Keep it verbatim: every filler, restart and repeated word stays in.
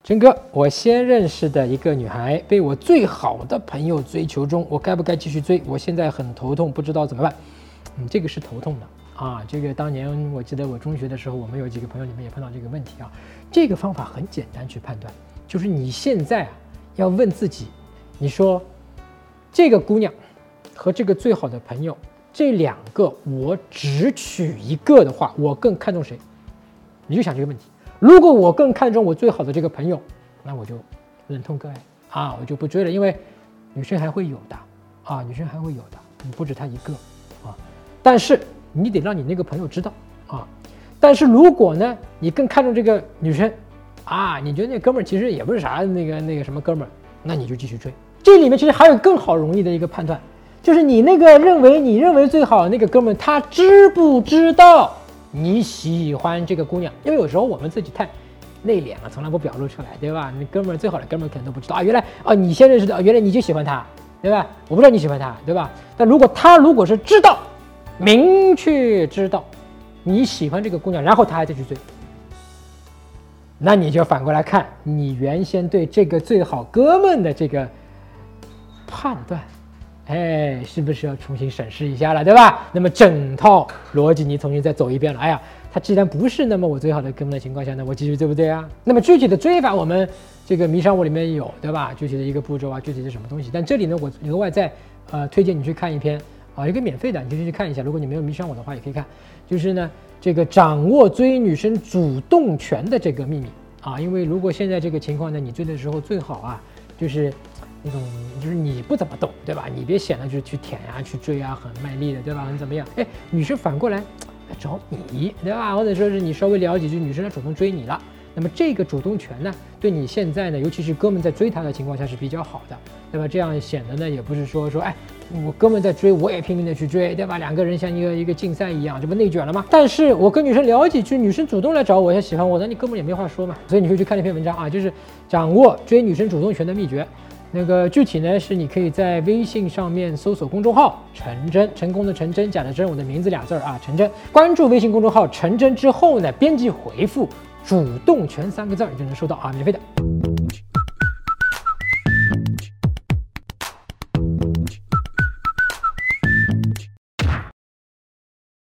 陈哥，我先认识的一个女孩被我最好的朋友追求中，我该不该继续追？我现在很头痛，不知道怎么办。嗯，这个是头痛的啊。这个当年我记得我中学的时候，我们有几个朋友里面也碰到这个问题啊。这个方法很简单去判断，就是你现在啊要问自己，你说这个姑娘和这个最好的朋友，这两个我只取一个的话，我更看重谁？你就想这个问题。如果我更看重我最好的这个朋友，那我就忍痛割爱啊，我就不追了，因为女生还会有的啊，女生还会有的，你不止她一个啊。但是你得让你那个朋友知道啊。但是如果呢，你更看重这个女生啊，你觉得那哥们儿其实也不是啥那个那个什么哥们儿，那你就继续追。这里面其实还有更好容易的一个判断，就是你那个认为你认为最好的那个哥们儿，他知不知道你喜欢这个姑娘？因为有时候我们自己太内敛了，从来不表露出来，对吧？那哥们儿最好的哥们儿可能都不知道啊，原来啊你先认识的，啊原来你就喜欢他，对吧？我不知道你喜欢他，对吧？但如果他如果是知道，明确知道你喜欢这个姑娘，然后他还再去追，那你就反过来看你原先对这个最好哥们的这个判断。哎，是不是要重新审视一下了，对吧？那么整套逻辑你重新再走一遍了。哎呀，他既然不是那么我最好的哥们的情况下，那我继续对不对啊？那么具体的追法，我们这个迷上我里面有，对吧？具体的一个步骤啊，具体是什么东西？但这里呢，我额外再呃推荐你去看一篇啊，一个免费的，你就去看一下。如果你没有迷上我的话，也可以看。就是呢，这个掌握追女生主动权的这个秘密啊，因为如果现在这个情况呢，你追的时候最好啊，就是那种就是你不怎么懂，对吧？你别显得就去舔呀、啊、去追啊，很卖力的，对吧？很怎么样？哎，女生反过来来找你，对吧？或者说是你稍微聊几句，女生来主动追你了。那么这个主动权呢，对你现在呢，尤其是哥们在追她的情况下是比较好的，对吧？这样显得呢，也不是说说，哎，我哥们在追，我也拼命的去追，对吧？两个人像一个一个竞赛一样，这不内卷了吗？但是我跟女生聊几句，女生主动来找我，要喜欢我，那你哥们也没话说嘛。所以你可以去看那篇文章啊，就是掌握追女生主动权的秘诀。那个具体呢是你可以在微信上面搜索公众号陈真，成功的陈真，假的真，我的名字俩字儿啊，陈真。关注微信公众号陈真之后呢，编辑回复主动权三个字，你就能收到啊，免费的。